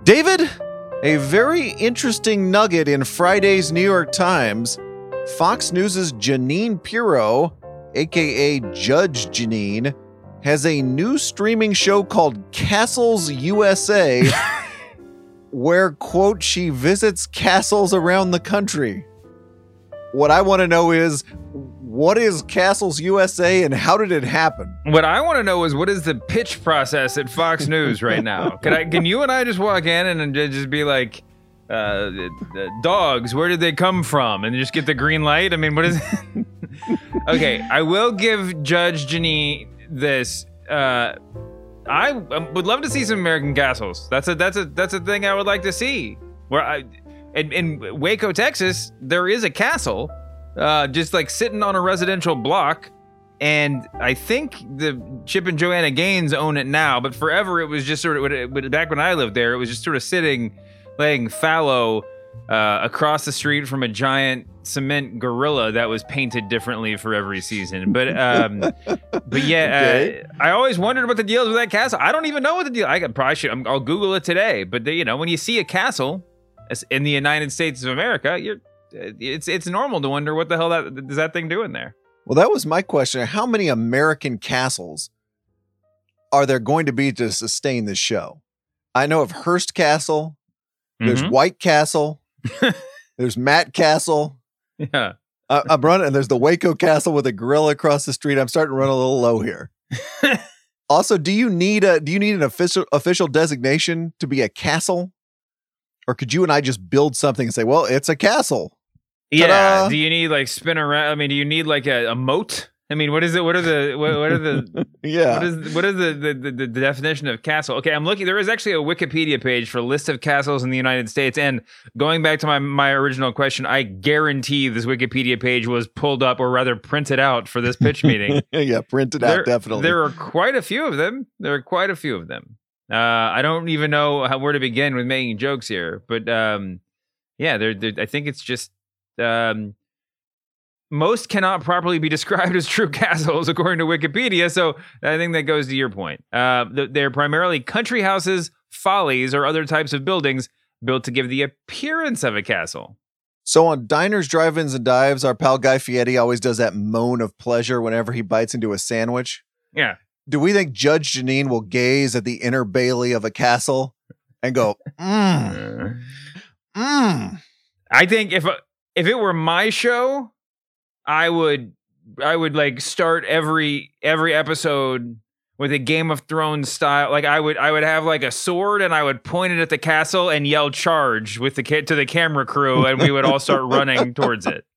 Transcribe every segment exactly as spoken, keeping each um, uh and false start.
David, a very interesting nugget in Friday's New York Times. Fox News' Jeanine Pirro, a k a. Judge Jeanine, has a new streaming show called Castles U S A, where, quote, she visits castles around the country. What I want to know is, what is Castles U S A and how did it happen? What I want to know is, what is the pitch process at Fox News right now? Can I? Can you and I just walk in and just be like, uh, uh, dogs, where did they come from? And just get the green light? I mean, what is it? Okay, I will give Judge Jeanine this. Uh, I would love to see some American castles. That's a that's a that's a thing I would like to see. Where I, in, in Waco, Texas, there is a castle, uh, just like sitting on a residential block, and I think the Chip and Joanna Gaines own it now. But forever, it was just sort of back when I lived there. It was just sort of sitting, laying fallow uh, across the street from a giant cement gorilla that was painted differently for every season. But um, but yeah, okay. uh, I always wondered what the deal is with that castle. I don't even know what the deal. I could probably should. I'll Google it today. But they, you know, when you see a castle in the United States of America, you're it's it's normal to wonder what the hell that is that thing doing there. Well, that was my question. How many American castles are there going to be to sustain this show? I know of Hearst Castle. There's mm-hmm. White Castle. There's Matt Castle. Yeah. Uh, I'm running, and there's the Waco Castle with a gorilla across the street. I'm starting to run a little low here. Also, do you need a do you need an official official designation to be a castle? Or could you and I just build something and say, well, it's a castle? Yeah. Ta-da! Do you need like spin around? I mean, do you need like a, a moat? I mean, what is it? What are the what, what are the yeah? What is what is the, the, the, the definition of castle? Okay, I'm looking. There is actually a Wikipedia page for a list of castles in the United States. And going back to my my original question, I guarantee this Wikipedia page was pulled up, or rather printed out, for this pitch meeting. Yeah, printed out, there, definitely. There are quite a few of them. There are quite a few of them. Uh, I don't even know how, where to begin with making jokes here, but um, yeah, there. I think it's just. Um, Most cannot properly be described as true castles, according to Wikipedia. So I think that goes to your point. Uh, they're primarily country houses, follies, or other types of buildings built to give the appearance of a castle. So on Diners, Drive-Ins, and Dives, our pal Guy Fieri always does that moan of pleasure whenever he bites into a sandwich. Yeah. Do we think Judge Jeanine will gaze at the inner bailey of a castle and go, mmm, mmm? I think if if it were my show, I would, I would like start every every episode with a Game of Thrones style. Like I would, I would have like a sword, and I would point it at the castle and yell "charge" with the kid to the camera crew, and we would all start running towards it.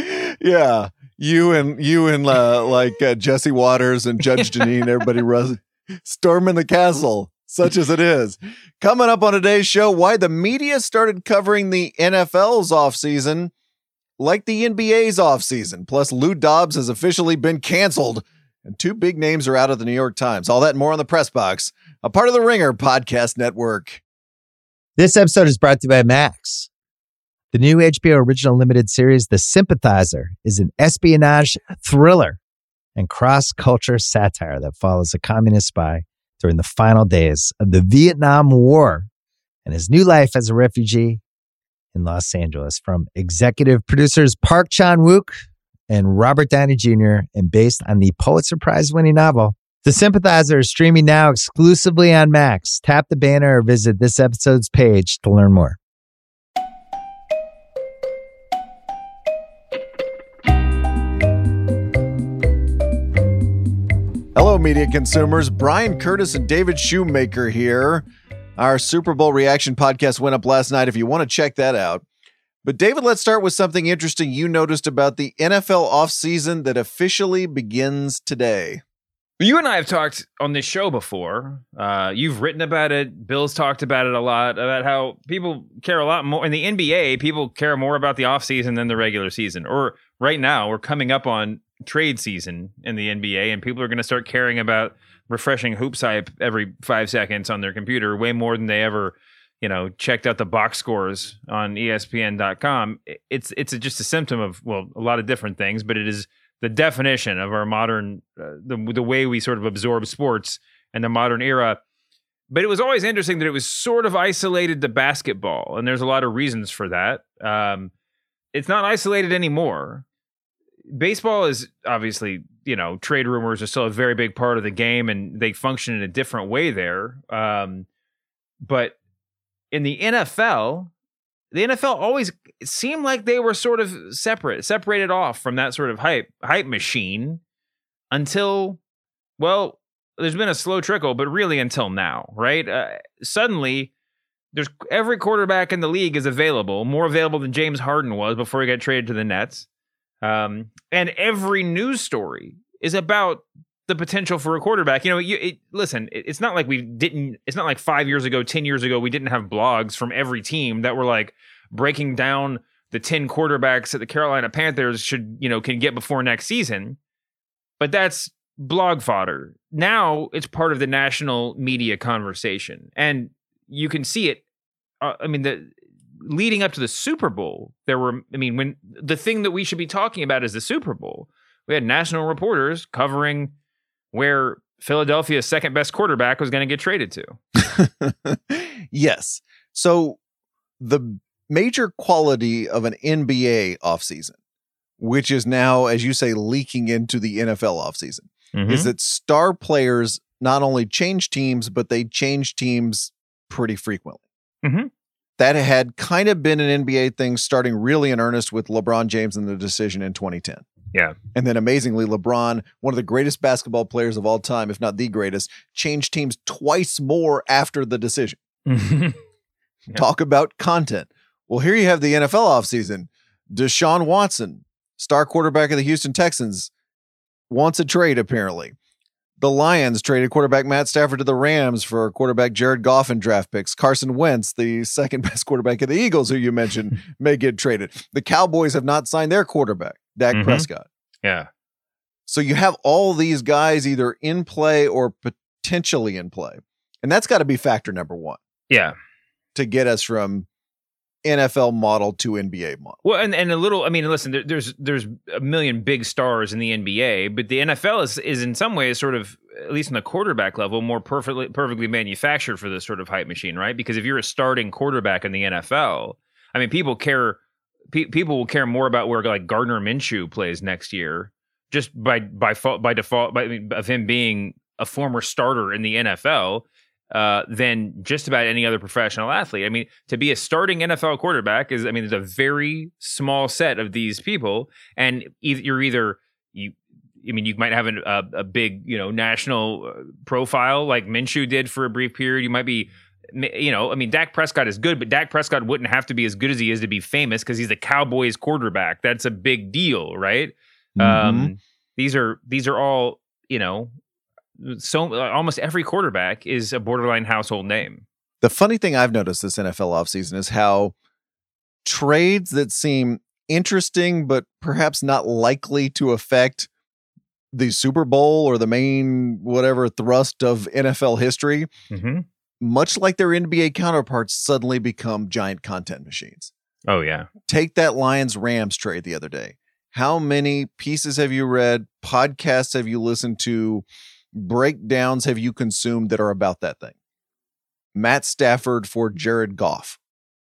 Yeah, you and you and uh, like uh, Jesse Waters and Judge Jeanine, everybody runs storming the castle, such as it is. Coming up on today's show, why the media started covering the N F L's offseason like the N B A's offseason. Plus, Lou Dobbs has officially been canceled, and two big names are out of the New York Times. All that and more on the Press Box, a part of the Ringer Podcast Network. This episode is brought to you by Max. The new H B O original limited series, The Sympathizer, is an espionage thriller and cross-culture satire that follows a communist spy during the final days of the Vietnam War and his new life as a refugee in Los Angeles. From executive producers Park Chan-wook and Robert Downey Junior and based on the Pulitzer Prize-winning novel, The Sympathizer is streaming now exclusively on Max. Tap the banner or visit this episode's page to learn more. Hello, media consumers. Brian Curtis and David Shoemaker here. Our Super Bowl reaction podcast went up last night if you want to check that out. But David, let's start with something interesting you noticed about the N F L offseason that officially begins today. You and I have talked on this show before. Uh, you've written about it. Bill's talked about it a lot, about how people care a lot more. In the N B A, people care more about the offseason than the regular season. Or right now, we're coming up on trade season in the N B A, and people are going to start caring about refreshing hoops hype every five seconds on their computer way more than they ever, you know, checked out the box scores on E S P N dot com. It's it's just a symptom of, well, a lot of different things, but it is the definition of our modern, uh, the the way we sort of absorb sports and the modern era. but it was always interesting that it was sort of isolated to basketball, and there's a lot of reasons for that. Um, it's not isolated anymore. Baseball is obviously, you know, trade rumors are still a very big part of the game, and they function in a different way there. Um, but in the N F L, the N F L always seemed like they were sort of separate, separated off from that sort of hype hype machine until, well, there's been a slow trickle, but really until now, right? Uh, suddenly, there's every quarterback in the league is available, more available than James Harden was before he got traded to the Nets. Um, and every news story is about the potential for a quarterback. You know, you, it, listen, it, it's not like we didn't, it's not like five years ago, ten years ago, we didn't have blogs from every team that were like breaking down the ten quarterbacks that the Carolina Panthers should, you know, can get before next season. But that's blog fodder. Now it's part of the national media conversation. And you can see it. Uh, I mean, the leading up to the Super Bowl, there were, I mean, when the thing that we should be talking about is the Super Bowl, we had national reporters covering where Philadelphia's second best quarterback was going to get traded to. Yes. So the major quality of an N B A offseason, which is now, as you say, leaking into the N F L offseason, mm-hmm. is that star players not only change teams, but they change teams pretty frequently. Mm-hmm. That had kind of been an N B A thing starting really in earnest with LeBron James and the decision in twenty ten. Yeah. And then amazingly, LeBron, one of the greatest basketball players of all time, if not the greatest, changed teams twice more after the decision. Yeah. Talk about content. Well, here you have the N F L offseason. Deshaun Watson, star quarterback of the Houston Texans, wants a trade, apparently. The Lions traded quarterback Matt Stafford to the Rams for quarterback Jared Goff and draft picks. Carson Wentz, the second best quarterback of the Eagles, who you mentioned, may get traded. The Cowboys have not signed their quarterback, Dak mm-hmm. Prescott. Yeah. So you have all these guys either in play or potentially in play. And that's got to be factor number one. Yeah. To get us from N F L model to N B A model. Well, and, and a little, I mean, listen, there, there's there's a million big stars in the N B A, but the N F L is is in some ways sort of, at least in the quarterback level, more perfectly perfectly manufactured for this sort of hype machine, right? Because if you're a starting quarterback in the N F L, I mean, people care, pe- people will care more about where like Gardner Minshew plays next year, just by by fault, by default, by, I mean, of him being a former starter in the N F L. Uh, than just about any other professional athlete. I mean, to be a starting N F L quarterback is, I mean, there's a very small set of these people, and either, you're either you. I mean, you might have an, a, a big, you know, national profile like Minshew did for a brief period. You might be, you know, I mean, Dak Prescott is good, but Dak Prescott wouldn't have to be as good as he is to be famous because he's the Cowboys quarterback. That's a big deal, right? Mm-hmm. Um, these are these are all, you know. So uh, almost every quarterback is a borderline household name. The funny thing I've noticed this N F L offseason is how trades that seem interesting, but perhaps not likely to affect the Super Bowl or the main whatever thrust of N F L history, mm-hmm. much like their N B A counterparts, suddenly become giant content machines. Oh, yeah. Take that Lions-Rams trade the other day. How many pieces have you read? Podcasts have you listened to? Breakdowns have you consumed that are about that thing? Matt Stafford for Jared Goff.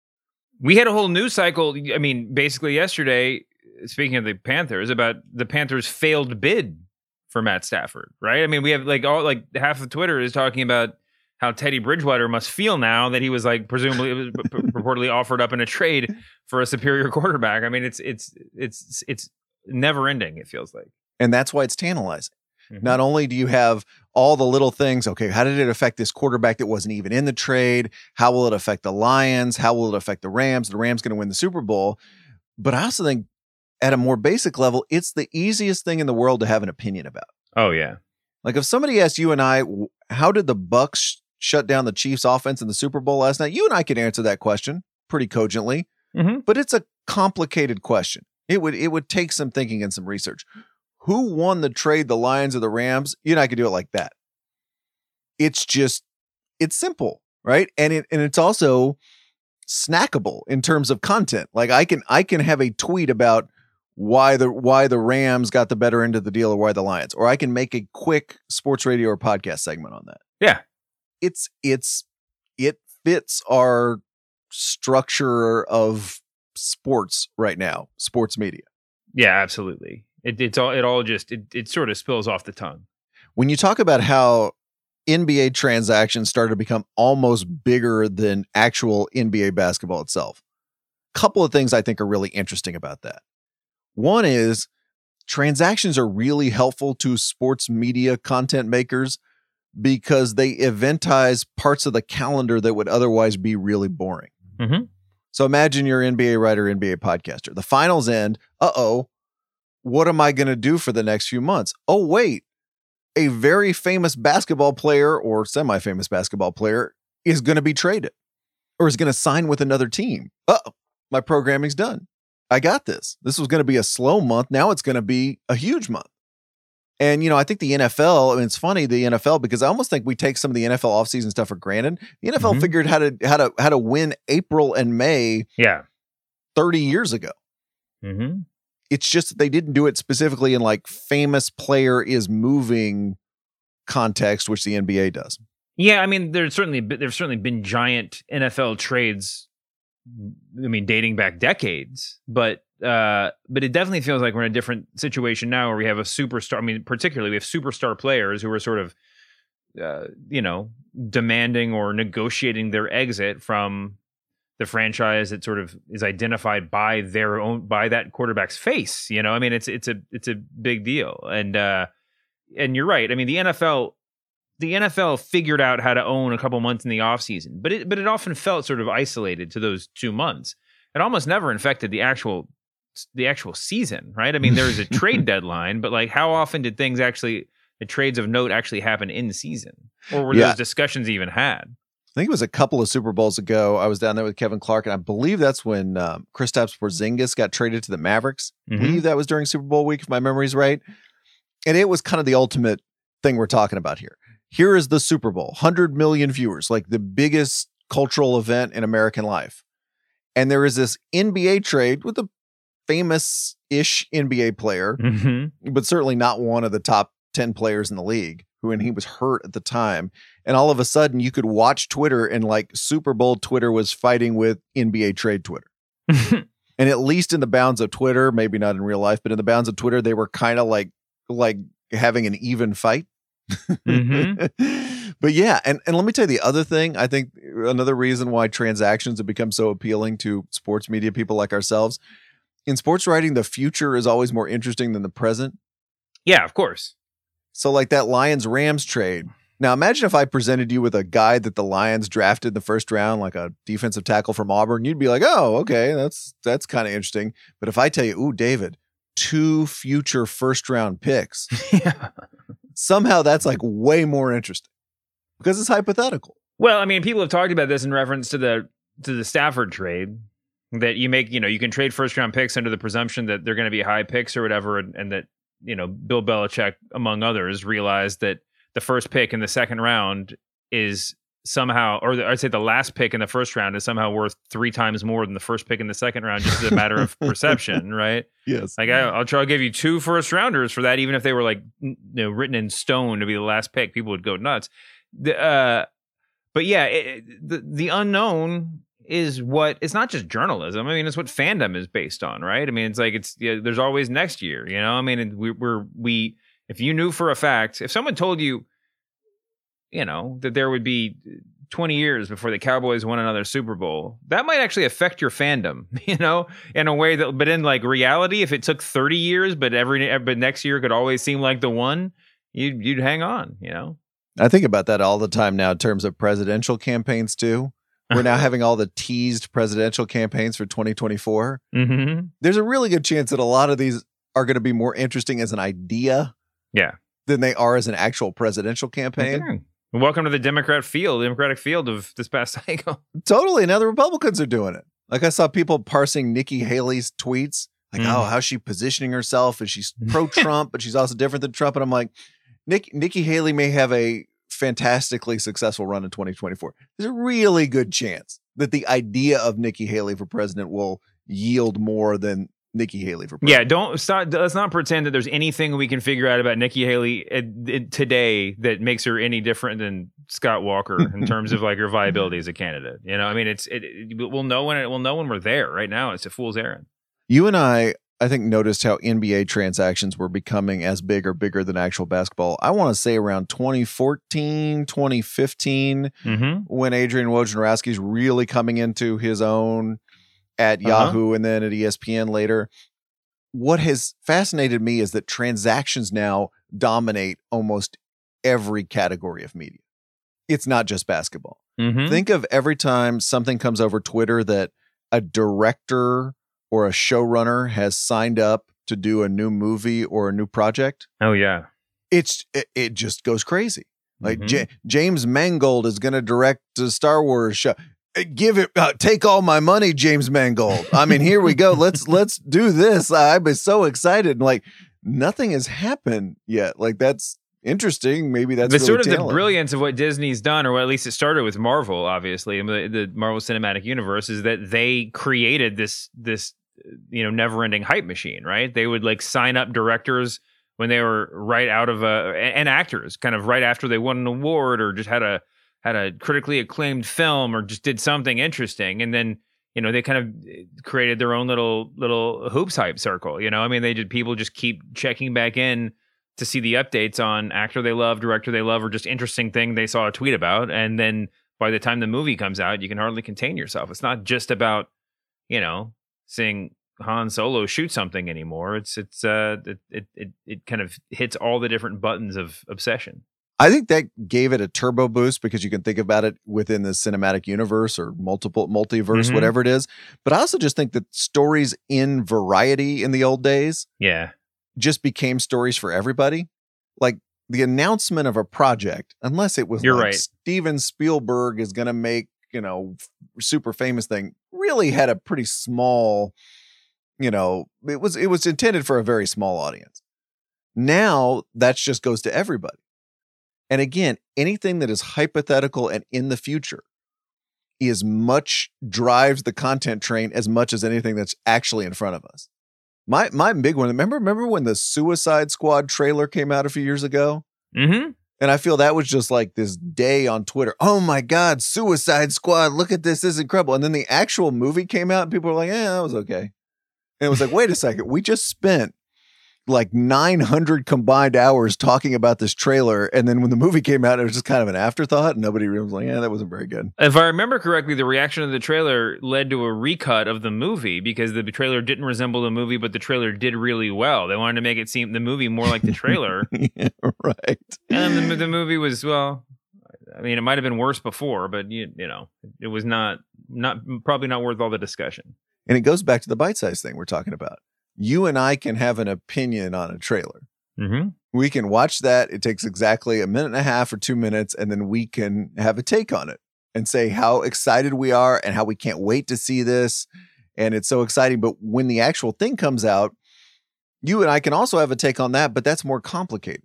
We had a whole news cycle. I mean, basically yesterday, speaking of the Panthers, about the Panthers' failed bid for Matt Stafford, right? I mean, we have like all like half of Twitter is talking about how Teddy Bridgewater must feel now that he was like presumably was purportedly offered up in a trade for a superior quarterback. I mean, it's it's it's it's never ending. It feels like, and that's why it's tantalizing. Mm-hmm. Not only do you have all the little things, okay, how did it affect this quarterback that wasn't even in the trade? How will it affect the Lions? How will it affect the Rams? The Rams going to win the Super Bowl. But I also think at a more basic level, it's the easiest thing in the world to have an opinion about. Oh, yeah. Like if somebody asked you and I, how did the Bucs shut down the Chiefs offense in the Super Bowl last night? You and I could answer that question pretty cogently, mm-hmm. but it's a complicated question. It would, it would take some thinking and some research. Who won the trade, the Lions or the Rams? You and I could do it like that. It's just, it's simple, right? And it and it's also snackable in terms of content. Like I can I can have a tweet about why the why the Rams got the better end of the deal or why the Lions, or I can make a quick sports radio or podcast segment on that. Yeah. it's it's it fits our structure of sports right now, sports media. Yeah, absolutely. It, it's all it all just it, it sort of spills off the tongue. When you talk about how N B A transactions started to become almost bigger than actual N B A basketball itself, a couple of things I think are really interesting about that. One is transactions are really helpful to sports media content makers because they eventize parts of the calendar that would otherwise be really boring. Mm-hmm. So imagine you're an N B A writer, N B A podcaster. The finals end. Uh-oh. What am I going to do for the next few months? Oh, wait. A very famous basketball player or semi-famous basketball player is going to be traded or is going to sign with another team. Uh-oh. My programming's done. I got this. This was going to be a slow month. Now it's going to be a huge month. And, you know, I think the N F L, I mean, it's funny, the N F L, because I almost think we take some of the N F L offseason stuff for granted. The N F L Mhm. figured how to how to how to win April and May Yeah. thirty years ago. Mm-hmm. It's just that they didn't do it specifically in like famous player is moving context, which the N B A does. Yeah, I mean, there's certainly been- there's certainly been giant N F L trades. I mean, dating back decades, but uh, but it definitely feels like we're in a different situation now, where we have a superstar. I mean, particularly we have superstar players who are sort of, uh, you know, demanding or negotiating their exit from the franchise that sort of is identified by their own by that quarterback's face. You know, I mean, it's it's a it's a big deal, and uh, and you're right. I mean, the N F L. The N F L figured out how to own a couple months in the offseason, but it but it often felt sort of isolated to those two months. It almost never infected the actual the actual season, right? I mean, there was a trade deadline, but like, how often did things actually, the trades of note actually happen in season, or were Yeah. those discussions even had? I think it was a couple of Super Bowls ago. I was down there with Kevin Clark, and I believe that's when um, Kristaps Porzingis got traded to the Mavericks. I Mhm. believe that was during Super Bowl week, if my memory's right. And it was kind of the ultimate thing we're talking about here. Here is the Super Bowl, one hundred million viewers, like the biggest cultural event in American life. And there is this N B A trade with a famous-ish N B A player, Mm-hmm. but certainly not one of the top ten players in the league, who, and he was hurt at the time. And all of a sudden you could watch Twitter, and like Super Bowl Twitter was fighting with N B A trade Twitter. And at least in the bounds of Twitter, maybe not in real life, but in the bounds of Twitter, they were kind of like, like having an even fight. Mm-hmm. But yeah, and, and let me tell you the other thing. I think another reason why transactions have become so appealing to sports media people like ourselves. In sports writing, the future is always more interesting than the present. Yeah, of course. So like that Lions-Rams trade. Now imagine if I presented you with a guy that the Lions drafted in the first round, like a defensive tackle from Auburn, you'd be like, oh, okay, that's that's kind of interesting. But if I tell you, ooh, David, two future first round picks, Yeah. somehow that's like way more interesting because it's hypothetical. Well, I mean, people have talked about this in reference to the to the Stafford trade, that you make, you know, you can trade first round picks under the presumption that they're going to be high picks or whatever, and, and that, you know, Bill Belichick, among others, realized that the first pick in the second round is somehow, or the, I'd say the last pick in the first round is somehow worth three times more than the first pick in the second round, just as a matter of perception, right? Yes. Like I, I'll try to give you two first rounders for that, even if they were like, you know, written in stone to be the last pick, people would go nuts. The, uh, but yeah, it, the the unknown is what, it's not just journalism. I mean, it's what fandom is based on, right? I mean, it's like, it's, yeah, there's always next year, you know? I mean, we, we're, we, if you knew for a fact, if someone told you, you know, that there would be twenty years before the Cowboys won another Super Bowl, that might actually affect your fandom, you know, in a way that, but in like reality, if it took thirty years, but every, but next year could always seem like the one, you'd, you'd hang on, you know? I think about that all the time now in terms of presidential campaigns too. We're now having all the teased presidential campaigns for twenty twenty-four. Mm-hmm. There's a really good chance that a lot of these are going to be more interesting as an idea Yeah. than they are as an actual presidential campaign. Okay. Welcome to the Democrat field, Democratic field of this past cycle. Totally. Now the Republicans are doing it. Like I saw people parsing Nikki Haley's tweets. Like, Mm. oh, how's she positioning herself? And she's pro-Trump, but she's also different than Trump. And I'm like, Nick, Nikki Haley may have a fantastically successful run in twenty twenty-four. There's a really good chance that the idea of Nikki Haley for president will yield more than Nikki Haley for president. Yeah, don't stop. Let's not pretend that there's anything we can figure out about Nikki Haley uh, today that makes her any different than Scott Walker in terms of like her viability as a candidate. You know, I mean, it's it, it, we'll know when it, we'll know when we're there. Right now, it's a fool's errand. You and I, I think, noticed how N B A transactions were becoming as big or bigger than actual basketball. I want to say around twenty fourteen, twenty fifteen, mm-hmm. when Adrian Wojnarowski's really coming into his own at Uh-huh. Yahoo and then at E S P N later. What has fascinated me is that transactions now dominate almost every category of media. It's not just basketball. Mm-hmm. Think of every time something comes over Twitter that a director or a showrunner has signed up to do a new movie or a new project. Oh yeah, It's it, it just goes crazy. Like Mhm. J- James Mangold is going to direct a Star Wars show. Uh, Give it, uh, take all my money, James Mangold. I mean, here we go. Let's let's do this. I've been so excited. Like nothing has happened yet. Like that's interesting. Maybe that's the really sort of talent. the brilliance of what Disney's done, or at least it started with Marvel, obviously, the, the Marvel Cinematic Universe, is that they created this this you know never-ending hype machine, right? They would like sign up directors when they were right out of a and actors kind of right after they won an award or just had a had a critically acclaimed film or just did something interesting, and then you know they kind of created their own little little hoops hype circle. You know, I mean, they did people just keep checking back in to see the updates on actor they love, director they love, or just interesting thing they saw a tweet about. And then by the time the movie comes out, you can hardly contain yourself. It's not just about, you know, seeing Han Solo shoot something anymore. It's, it's, uh, it, it, it, it kind of hits all the different buttons of obsession. I think that gave it a turbo boost because you can think about it within the cinematic universe or multiple multiverse, Mhm. whatever it is. But I also just think that stories in Variety in the old days Yeah. just became stories for everybody. Like the announcement of a project, unless it was You're like right. Steven Spielberg is going to make, you know, f- super famous thing, really had a pretty small, you know, it was it was intended for a very small audience. Now that just goes to everybody. And again, anything that is hypothetical and in the future is much drives the content train as much as anything that's actually in front of us. My my big one, remember, remember when the Suicide Squad trailer came out a few years ago? Mm-hmm. And I feel that was just like this day on Twitter. Oh my God, Suicide Squad, look at this, this is incredible. And then the actual movie came out and people were like, yeah, that was okay. And it was like, wait a second, we just spent like nine hundred combined hours talking about this trailer. And then when the movie came out, it was just kind of an afterthought. And nobody really was like, yeah, that wasn't very good. If I remember correctly, the reaction of the trailer led to a recut of the movie because the trailer didn't resemble the movie, but the trailer did really well. They wanted to make it seem the movie more like the trailer. Yeah, right. And the, the movie was, well, I mean, it might have been worse before, but you, you know, it was not, not probably not worth all the discussion. And it goes back to the bite-size thing we're talking about. You and I can have an opinion on a trailer. Mm-hmm. We can watch that. It takes exactly a minute and a half or two minutes, and then we can have a take on it and say how excited we are and how we can't wait to see this. And it's so exciting. But when the actual thing comes out, you and I can also have a take on that, but that's more complicated.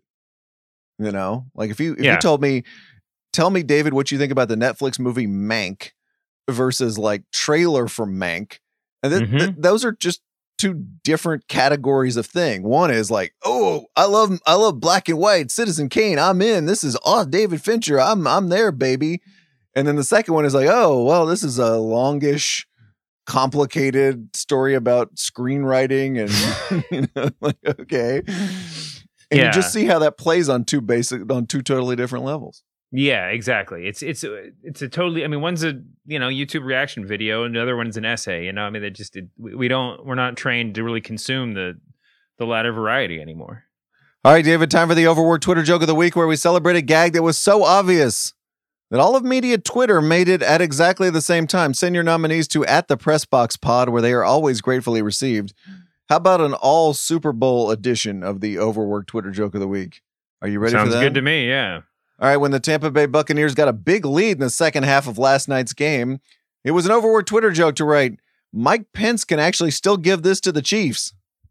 You know, like if you if Yeah. you told me, tell me, David, what you think about the Netflix movie Mank versus like trailer for Mank. And th- Mhm. th- those are just two different categories of thing. One is like, oh, I love I love black and white, Citizen Kane, I'm in. This is oh, David Fincher, I'm I'm there, baby. And then the second one is like, oh, well, this is a longish, complicated story about screenwriting, and you know, like okay. And Yeah. you just see how that plays on two basic on two totally different levels. Yeah, exactly. It's it's a- it's a totally. I mean, one's a you know YouTube reaction video, and the other one's an essay. You know, I mean, they just it, we we don't we're not trained to really consume the the latter variety anymore. All right, David, time for the overworked Twitter joke of the week, where we celebrate a gag that was so obvious that all of media Twitter made it at exactly the same time. Send your nominees to at the Pressbox Pod, where they are always gratefully received. How about an all Super Bowl edition of the overworked Twitter joke of the week? Are you ready Sounds for that? good to me. Yeah. All right, when the Tampa Bay Buccaneers got a big lead in the second half of last night's game, it was an overworked Twitter joke to write, Mike Pence can actually still give this to the Chiefs.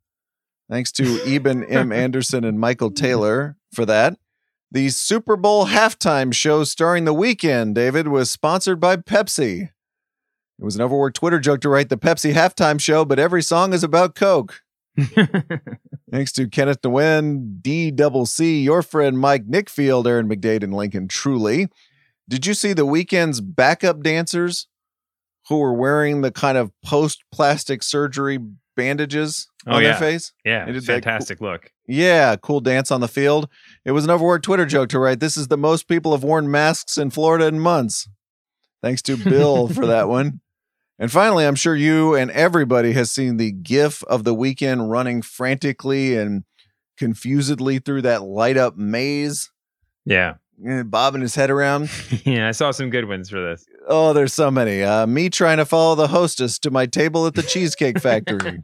Thanks to Eben M. Anderson and Michael Taylor for that. The Super Bowl halftime show starring The Weeknd, David, was sponsored by Pepsi. It was an overworked Twitter joke to write the Pepsi halftime show, but every song is about Coke. Thanks to Kenneth Nguyen, D Double C, your friend Mike Nickfield, Aaron McDade, and Lincoln Truly. Did you see the Weeknd's backup dancers who were wearing the kind of post-plastic surgery bandages oh, on yeah. their face? Yeah, They did that fantastic cool, look. Yeah, cool dance on the field. It was an overworked Twitter joke to write, this is the most people have worn masks in Florida in months. Thanks to Bill for that one. And finally, I'm sure you and everybody has seen the GIF of the Weeknd running frantically and confusedly through that light up maze. Yeah. Bobbing his head around. Yeah, I saw some good ones for this. Oh, there's so many. Uh, me trying to follow the hostess to my table at the Cheesecake Factory.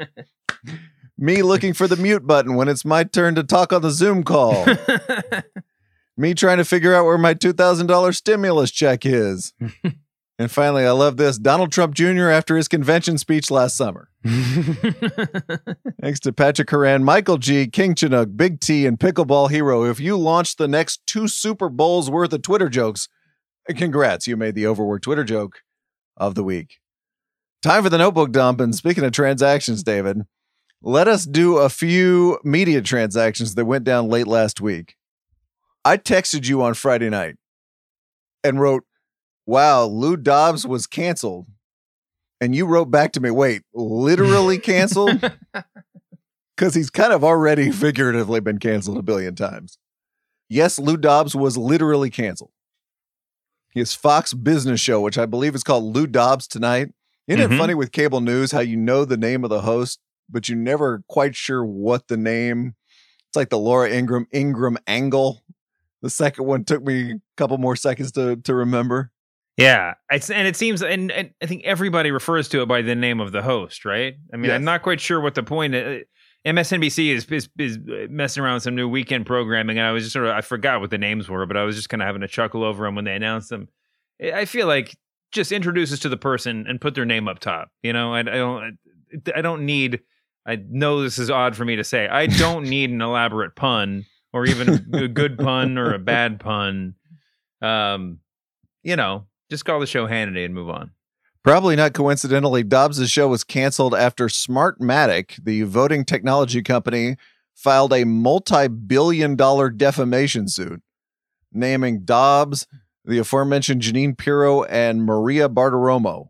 Me looking for the mute button when it's my turn to talk on the Zoom call. Me trying to figure out where my two thousand dollars stimulus check is. And finally, I love this. Donald Trump Junior after his convention speech last summer. Thanks to Patrick Horan, Michael G, King Chinook, Big T, and Pickleball Hero. If you launched the next two Super Bowls worth of Twitter jokes, congrats, you made the overworked Twitter joke of the week. Time for the notebook dump. And speaking of transactions, David, let us do a few media transactions that went down late last week. I texted you on Friday night and wrote, wow, Lou Dobbs was canceled. And you wrote back to me, wait, literally canceled? Because he's kind of already figuratively been canceled a billion times. Yes, Lou Dobbs was literally canceled. His Fox Business show, which I believe is called Lou Dobbs Tonight. Isn't mm-hmm. it funny with cable news how you know the name of the host, but you're never quite sure what the name? It's like the Laura Ingram Ingram angle. The second one took me a couple more seconds to, to remember. Yeah, it's, and it seems, and, and I think everybody refers to it by the name of the host, right? I mean, yes. I'm not quite sure what the point is. M S N B C is, is is messing around with some new weekend programming, and I was just sort of, I forgot what the names were, but I was just kind of having a chuckle over them when they announced them. I feel like just introduce us to the person and put their name up top. You know, I, I don't, I don't need, I know this is odd for me to say, I don't need an elaborate pun or even a good pun or a bad pun. Um, you know, just call the show Hannity and move on. Probably not coincidentally, Dobbs' show was canceled after Smartmatic, the voting technology company, filed a multi-billion dollar defamation suit, naming Dobbs, the aforementioned Jeanine Pirro, and Maria Bartiromo.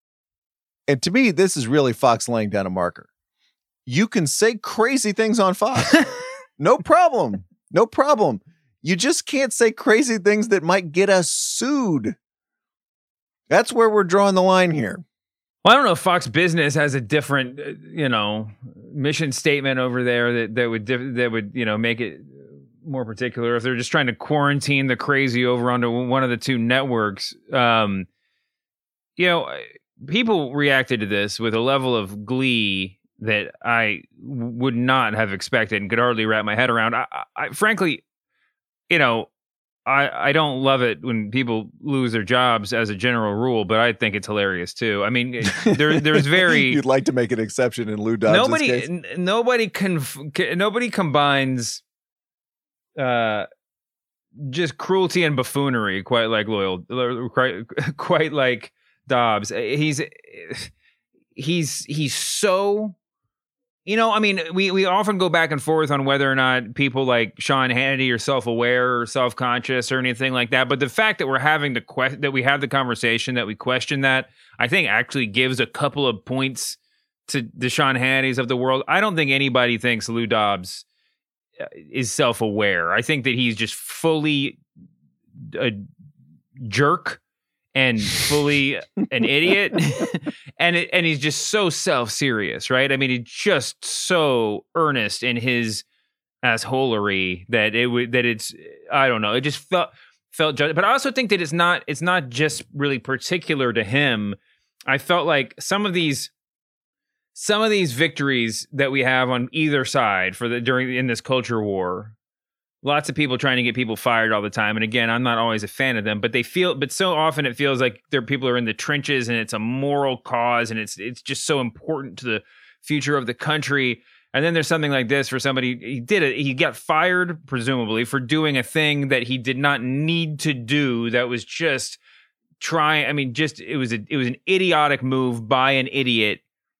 And to me, this is really Fox laying down a marker. You can say crazy things on Fox. No problem. No problem. You just can't say crazy things that might get us sued. That's where we're drawing the line here. Well, I don't know if Fox Business has a different, you know, mission statement over there that, that would that would, you know, make it more particular. If they're just trying to quarantine the crazy over onto one of the two networks, um, you know, people reacted to this with a level of glee that I would not have expected and could hardly wrap my head around. I, I frankly, you know. I, I don't love it when people lose their jobs as a general rule, but I think it's hilarious too. I mean, there there's very you'd like to make an exception in Lou Dobbs' nobody case. N- nobody conf- nobody combines uh just cruelty and buffoonery quite like loyal quite quite like Dobbs. He's he's he's so. You know, I mean, we, we often go back and forth on whether or not people like Sean Hannity are self-aware or self-conscious or anything like that. But the fact that we're having the que- that we have the conversation, that we question that, I think actually gives a couple of points to the Sean Hannitys of the world. I don't think anybody thinks Lou Dobbs is self-aware. I think that he's just fully a jerk and fully an idiot. and it, and he's just so self-serious, right? I mean, he's just so earnest in his assholery that it would that it's I don't know. It just felt felt just, but I also think that it's not it's not just really particular to him. I felt like some of these some of these victories that we have on either side for the during in this culture war. Lots of people trying to get people fired all the time. And again, I'm not always a fan of them, but they feel, but so often it feels like their people are in the trenches and it's a moral cause and it's it's just so important to the future of the country. And then there's something like this for somebody, he did it, he got fired, presumably, for doing a thing that he did not need to do that was just trying. I mean, just it was a it was an idiotic move by an idiot,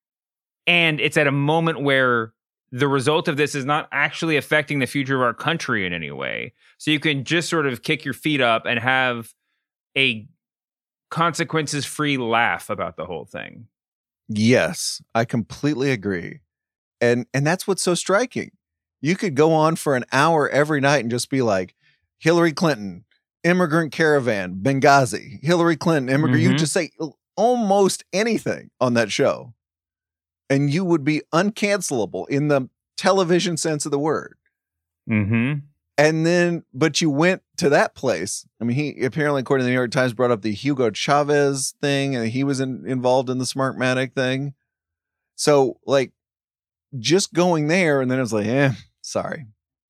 and it's at a moment where the result of this is not actually affecting the future of our country in any way. So you can just sort of kick your feet up and have a consequences-free laugh about the whole thing. Yes, I completely agree. And and that's what's so striking. You could go on for an hour every night and just be like, Hillary Clinton, immigrant caravan, Benghazi, Hillary Clinton, immigrant. Mm-hmm. You just say almost anything on that show. And you would be uncancelable in the television sense of the word. Mm-hmm. And then, but you went to that place. I mean, he apparently, according to the New York Times, brought up the Hugo Chavez thing, and he was in, involved in the Smartmatic thing. So, like, just going there, and then it was like, eh, sorry.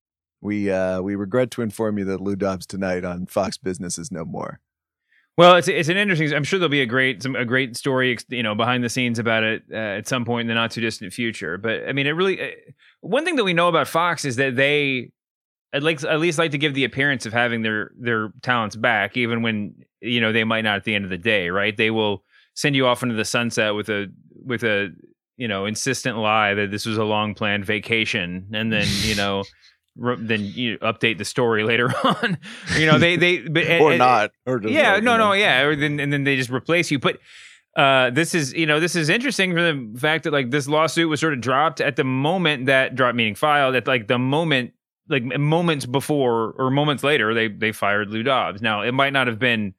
We uh, we regret to inform you that Lou Dobbs tonight on Fox Business is no more. Well, it's it's an interesting. I'm sure there'll be a great some a great story, you know, behind the scenes about it uh, at some point in the not too distant future. But I mean, it really uh, one thing that we know about Fox is that they at least at least like to give the appearance of having their their talents back, even when you know they might not at the end of the day, right? They will send you off into the sunset with a with a you know insistent lie that this was a long planned vacation, and then you know. Then you update the story later on, you know they they but, or and, not or just yeah like, no you know. no yeah or then and then they just replace you. But uh, this is you know this is interesting for the fact that like this lawsuit was sort of dropped at the moment that dropped meaning filed at like the moment like moments before or moments later they they fired Lou Dobbs. Now it might not have been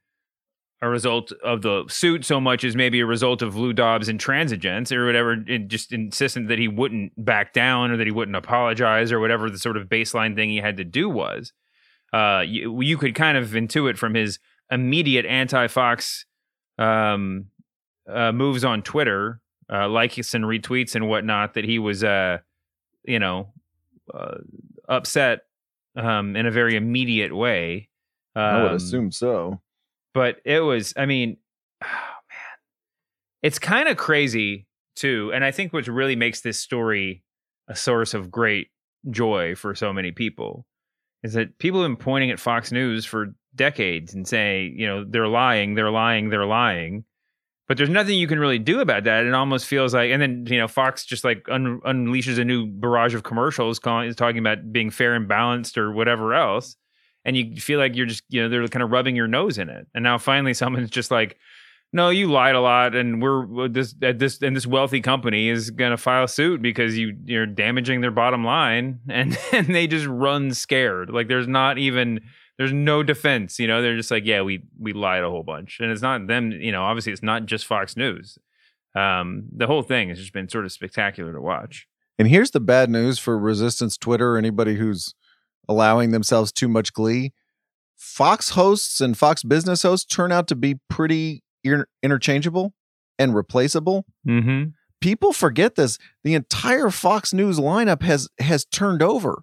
a result of the suit so much as maybe a result of Lou Dobbs' intransigence or whatever, and just insistent that he wouldn't back down or that he wouldn't apologize or whatever the sort of baseline thing he had to do was. Uh, you, you could kind of intuit from his immediate anti-Fox um, uh, moves on Twitter, uh, likes and retweets and whatnot, that he was, uh, you know, uh, upset um, in a very immediate way. Um, I would assume so. But it was, I mean, oh man, it's kind of crazy too. And I think what really makes this story a source of great joy for so many people is that people have been pointing at Fox News for decades and saying, you know, they're lying, they're lying, they're lying. But there's nothing you can really do about that. It almost feels like, and then, you know, Fox just like un- unleashes a new barrage of commercials calling, talking about being fair and balanced or whatever else. And you feel like you're just, you know, they're kind of rubbing your nose in it. And now finally someone's just like, no, you lied a lot. And we're this, this, and this wealthy company is going to file suit because you, you're damaging their bottom line. And, and they just run scared. Like there's not even, there's no defense, you know, they're just like, yeah, we, we lied a whole bunch. And it's not them, you know, obviously it's not just Fox News. Um, the whole thing has just been sort of spectacular to watch. And here's the bad news for Resistance Twitter or anybody who's allowing themselves too much glee. Fox hosts and Fox Business hosts turn out to be pretty inter- interchangeable and replaceable. Mm-hmm. People forget this. The entire Fox News lineup has has turned over.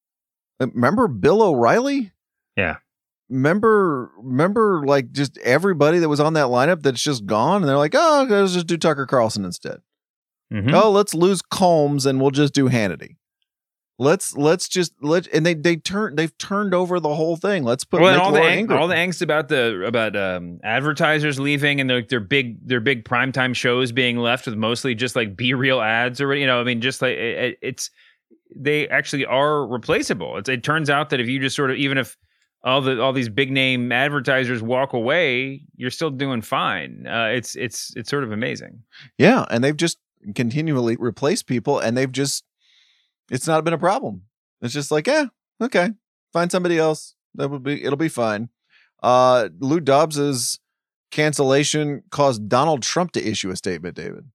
Remember Bill O'Reilly? Yeah. Remember, remember, like just everybody that was on that lineup that's just gone, and they're like, oh, let's just do Tucker Carlson instead. Mm-hmm. Oh, let's lose Combs and we'll just do Hannity. Let's let's just let and they they turn they've turned over the whole thing. Let's put well, Nick all the ang- Ingram. all the angst about the about um, advertisers leaving and their their big their big primetime shows being left with mostly just like Be Real ads or you know I mean just like it, it's they actually are replaceable. It's, it turns out that if you just sort of even if all the all these big name advertisers walk away, you're still doing fine. Uh, it's it's it's sort of amazing. Yeah, and they've just continually replaced people, and they've just. It's not been a problem. It's just like, eh, okay, find somebody else. That would be, it'll be fine. Uh, Lou Dobbs's cancellation caused Donald Trump to issue a statement, David.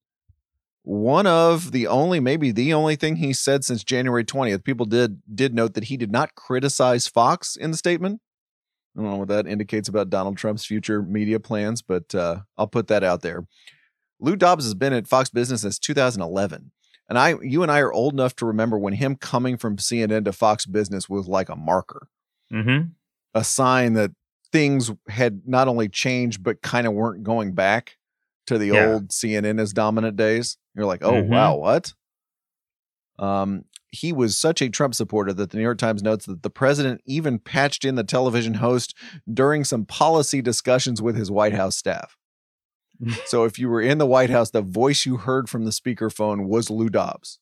One of the only, maybe the only thing he said since January twentieth. People did, did note that he did not criticize Fox in the statement. I don't know what that indicates about Donald Trump's future media plans, but uh, I'll put that out there. Lou Dobbs has been at Fox Business since two thousand eleven. And I, you and I are old enough to remember when him coming from C N N to Fox Business was like a marker, mm-hmm. a sign that things had not only changed, but kind of weren't going back to the yeah. old C N N as dominant days. You're like, oh, mm-hmm. wow, what? Um, he was such a Trump supporter that the New York Times notes that the president even patched in the television host during some policy discussions with his White House staff. So if you were in the White House, the voice you heard from the speakerphone was Lou Dobbs.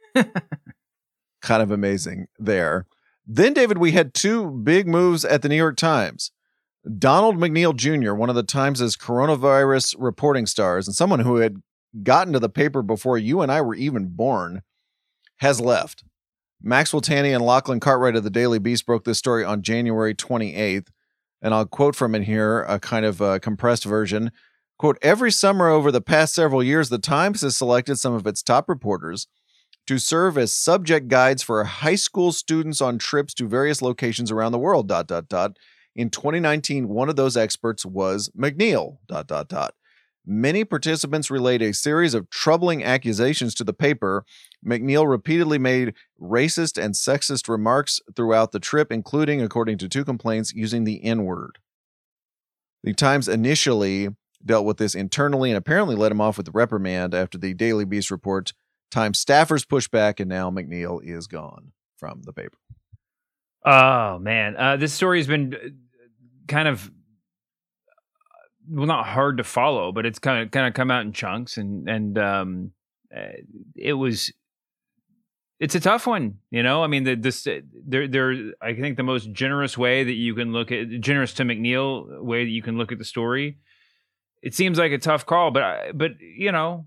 Kind of amazing there. Then, David, we had two big moves at the New York Times. Donald McNeil Junior, one of the Times' coronavirus reporting stars, and someone who had gotten to the paper before you and I were even born, has left. Maxwell Tanney and Lachlan Cartwright of the Daily Beast broke this story on January twenty-eighth. And I'll quote from it here, a kind of uh, compressed version. Quote, every summer over the past several years, the Times has selected some of its top reporters to serve as subject guides for high school students on trips to various locations around the world, dot, dot, dot. In twenty nineteen, one of those experts was McNeil, dot, dot, dot. Many participants relayed a series of troubling accusations to the paper. McNeil repeatedly made racist and sexist remarks throughout the trip, including, according to two complaints, using the N-word. The Times initially dealt with this internally and apparently let him off with the reprimand after the Daily Beast report. Times staffers pushed back, and now McNeil is gone from the paper. Oh, man. Uh, this story has been kind of, well, not hard to follow, but it's kind of kind of come out in chunks, and and um, it was, it's a tough one, you know. I mean, the this there there I think the most generous way that you can look at, generous to McNeil way that you can look at the story. It seems like a tough call, but I, but you know,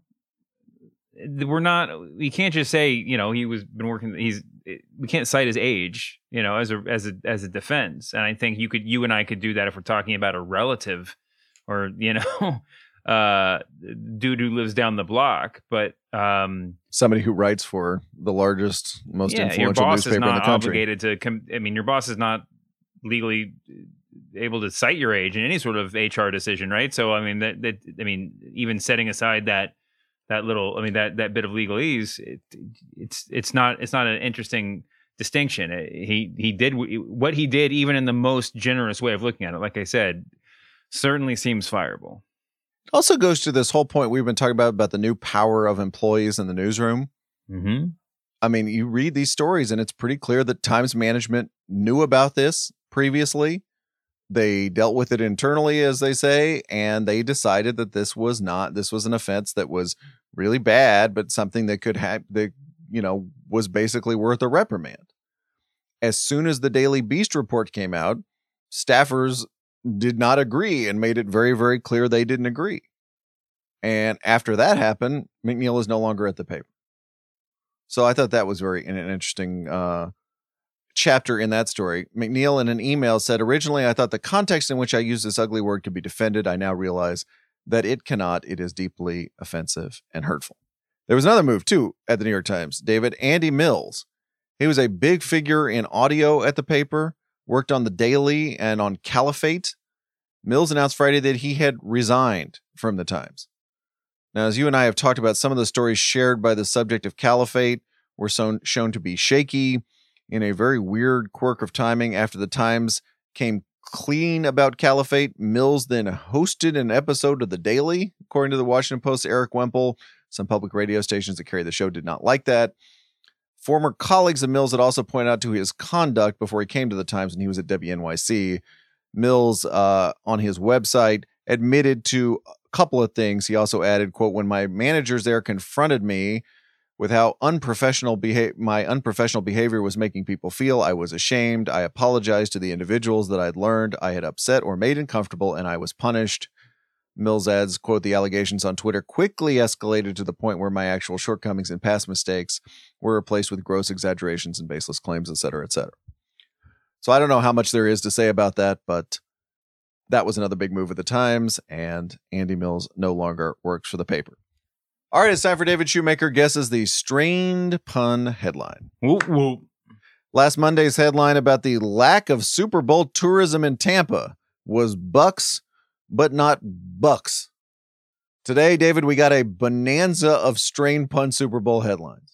we're not. We can't just say, you know, he was been working. He's we can't cite his age, you know, as a as a as a defense. And I think you could, you and I could do that if we're talking about a relative. Or, you know, uh, dude who lives down the block, but um, somebody who writes for the largest, most yeah, influential your boss newspaper is not in the country. Obligated to com- I mean, your boss is not legally able to cite your age in any sort of H R decision, right? So, I mean, that, that I mean, even setting aside that that little, I mean, that that bit of legalese, it, it's it's not it's not an interesting distinction. He he did what he did, even in the most generous way of looking at it. Like I said. Certainly seems fireable. Also goes to this whole point we've been talking about, about the new power of employees in the newsroom. Mm-hmm. I mean, you read these stories and it's pretty clear that Times management knew about this previously. They dealt with it internally, as they say, and they decided that this was not, this was an offense that was really bad, but something that could have, that, you know, was basically worth a reprimand. As soon as the Daily Beast report came out, staffers did not agree and made it very, very clear they didn't agree. And after that happened, McNeil is no longer at the paper. So I thought that was very an interesting uh, chapter in that story. McNeil in an email said, originally, I thought the context in which I used this ugly word could be defended. I now realize that it cannot. It is deeply offensive and hurtful. There was another move, too, at the New York Times. David, Andy Mills. He was a big figure in audio at the paper. Worked on the Daily and on Caliphate. Mills announced Friday that he had resigned from the Times. Now, as you and I have talked about, some of the stories shared by the subject of Caliphate were shown, shown to be shaky in a very weird quirk of timing. After the Times came clean about Caliphate, Mills then hosted an episode of the Daily, according to the Washington Post's Eric Wemple. Some public radio stations that carry the show did not like that. Former colleagues of Mills had also pointed out to his conduct before he came to the Times when he was at W N Y C. Mills, uh, on his website, admitted to a couple of things. He also added, quote, when my managers there confronted me with how unprofessional beha- my unprofessional behavior was making people feel, I was ashamed. I apologized to the individuals that I'd learned I had upset or made uncomfortable, and I was punished. Mills adds, quote, the allegations on Twitter quickly escalated to the point where my actual shortcomings and past mistakes were replaced with gross exaggerations and baseless claims, et cetera, et cetera. So I don't know how much there is to say about that, but that was another big move at the Times, and Andy Mills no longer works for the paper. All right, it's time for David Shoemaker guesses the strained pun headline. Whoop, whoop. Last Monday's headline about the lack of Super Bowl tourism in Tampa was Bucks, but not Bucks. Today, David, we got a bonanza of strained pun Super Bowl headlines.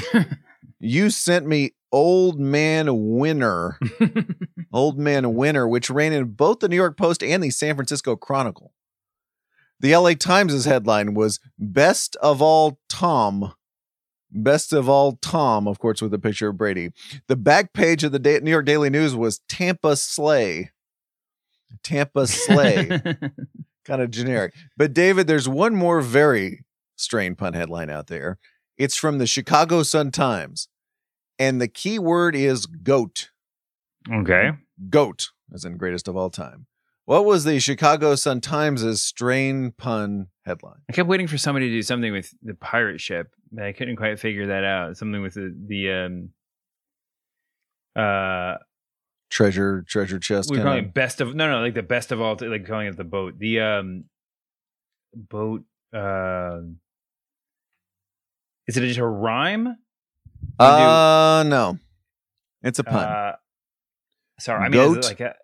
You sent me Old Man Winner. Old Man Winner, which ran in both the New York Post and the San Francisco Chronicle. The L A Times' headline was Best of All Tom. Best of all, Tom, of course, with a picture of Brady. The back page of the da- New York Daily News was Tampa Slay. Tampa Slay. Kind of generic. But David, there's one more very strain pun headline out there. It's from the Chicago Sun-Times. And the key word is GOAT. Okay. GOAT, as in greatest of all time. What was the Chicago Sun-Times' strain pun headline? I kept waiting for somebody to do something with the pirate ship, but I couldn't quite figure that out. Something with the the um uh treasure treasure chest. We're kinda. calling it best of no no like the best of all like calling it the boat. The um boat uh is it just a rhyme? Uh do, no. It's a pun. Uh, sorry, I mean goat. Is it like a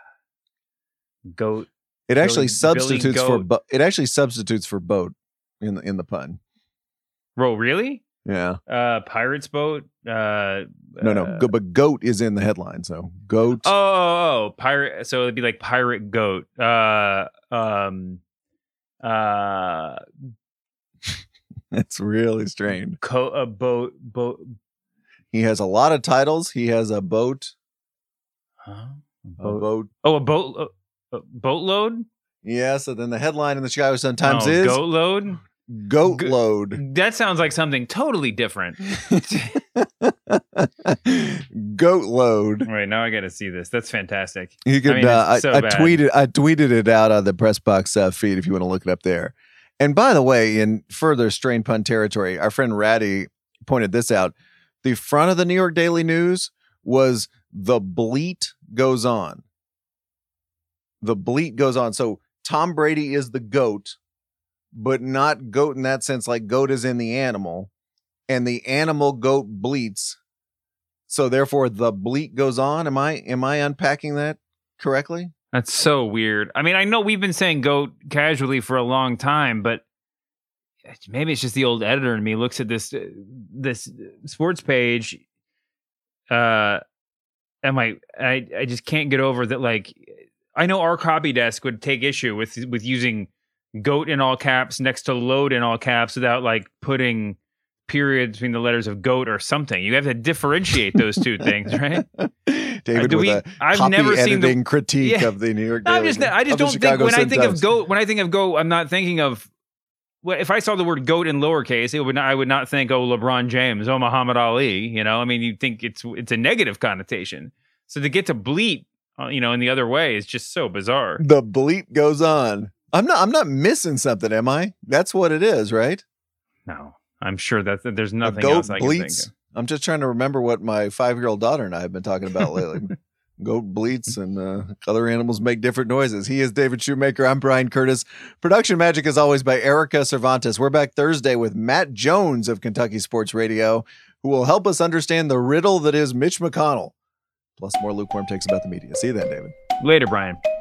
goat? It actually Billy, substitutes Billy for bo- it actually substitutes for boat in the in the pun. Bro, really? Yeah. Uh, pirate's boat. Uh, no, no, uh, go, but goat is in the headline. So goat. Oh, oh, oh, pirate. So it'd be like pirate goat. Uh, um, uh, That's really strange. Co- a boat, boat. He has a lot of titles. He has a boat. Huh? A boat. A boat. Oh, a boat. A boatload. Yeah. So then the headline in the Chicago Sun-Times oh, is goat load. Goat Go- load. That sounds like something totally different. Goat load. Right, now I got to see this. That's fantastic. You could. I, mean, uh, I, so I tweeted. I tweeted it out on the Press Box uh, feed if you want to look it up there. And by the way, in further strain pun territory, our friend Ratty pointed this out. The front of the New York Daily News was "The Bleat Goes On." The bleat goes on. So Tom Brady is the GOAT, but not goat in that sense, like goat is in the animal, and the animal goat bleats. So therefore the bleat goes on. Am I am I unpacking that correctly? That's so weird. I mean, I know we've been saying goat casually for a long time, but maybe it's just the old editor in me looks at this uh, this sports page. Uh, am I, I I just can't get over that. Like, I know our copy desk would take issue with with using goat in all caps next to load in all caps without like putting periods between the letters of goat or something. You have to differentiate those two things, right? David, uh, with we, a I've copy never seen the critique yeah. of the New York. No, Daily, I'm just, I just don't think when I think of goat. When I think of goat, I'm not thinking of. Well, if I saw the word goat in lowercase, it would not, I would not think, oh, LeBron James, oh, Muhammad Ali. You know, I mean, you think it's it's a negative connotation. So to get to bleat, uh, you know, in the other way is just so bizarre. The bleat goes on. I'm not. I'm not missing something, am I? That's what it is, right? No, I'm sure that, that there's nothing goat else I can bleats. think of. I'm just trying to remember what my five-year-old daughter and I have been talking about lately. Goat bleats and uh, other animals make different noises. He is David Shoemaker. I'm Brian Curtis. Production magic is always by Erica Cervantes. We're back Thursday with Matt Jones of Kentucky Sports Radio, who will help us understand the riddle that is Mitch McConnell. Plus more lukewarm takes about the media. See you then, David. Later, Brian.